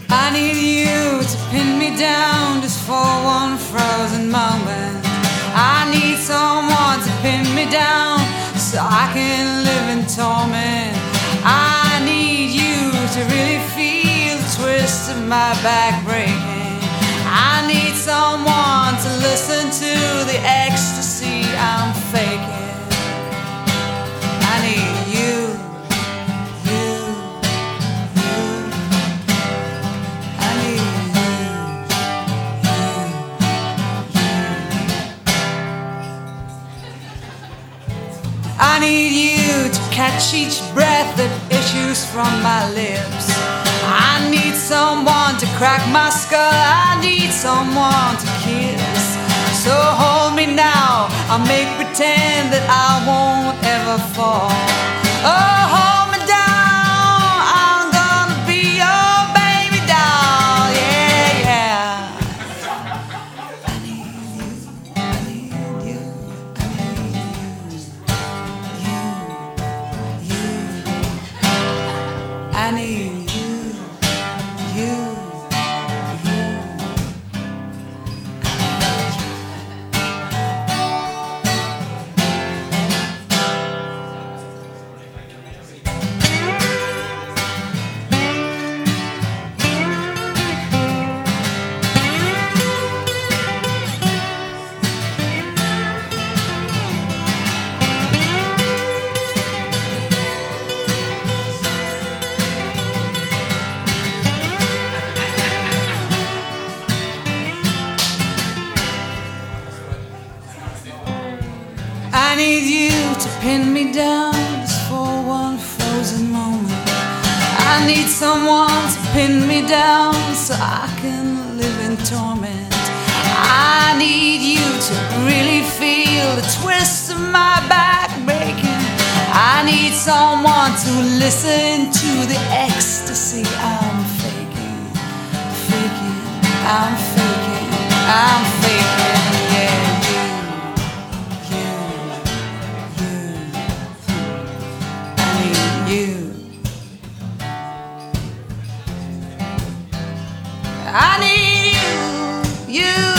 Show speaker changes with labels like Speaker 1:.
Speaker 1: I need you to pin me down just for one frozen moment. I need someone to pin me down so I can live in torment. I need you to really feel the twist of my back breaking. I need someone to listen to the ecstasy I'm faking. I need you. I need you to catch each breath that issues from my lips. I need someone to crack my skull. I need someone to kiss. So hold me now, I'll make pretend that I won't ever fall. Oh, hold me down, I'm gonna be your baby doll. Yeah, yeah. I need you, I need you, I need you. I need you, you. I need you to pin me down just for one frozen moment. I need someone to pin me down so I can live in torment. I need you to really feel the twist of my back breaking. I need someone to listen to the ecstasy I'm faking. Faking, I'm faking, I'm faking, yeah. I need you, you.